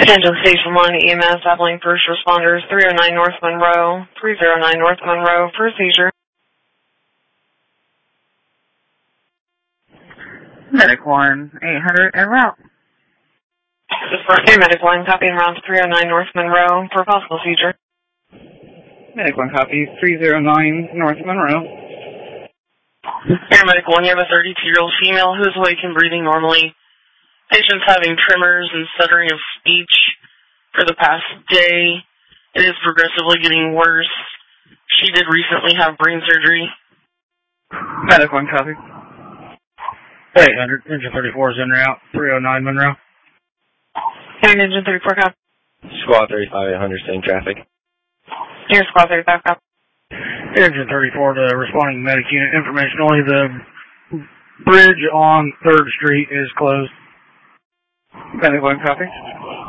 Attention Station 1, EMS, Abilene First Responders, 309 North Monroe, 309 North Monroe, for a seizure. Medic 1-800 en route. This is for Medic 1, copy en route to 309 North Monroe for possible seizure. Medic 1 copy, 309 North Monroe. Medic 1, you have a 32-year-old female who is awake and breathing normally. Patient's having tremors and stuttering of speech for the past day. It is progressively getting worse. She did recently have brain surgery. Medic 1 copy. 800, engine 34 is en route, 309 Monroe. And engine 34 copy. Squad 35-800, same traffic. Here's squad 35 copy. Engine 34 to responding medic unit. Information only, the bridge on 3rd Street is closed. Medic 1 copy.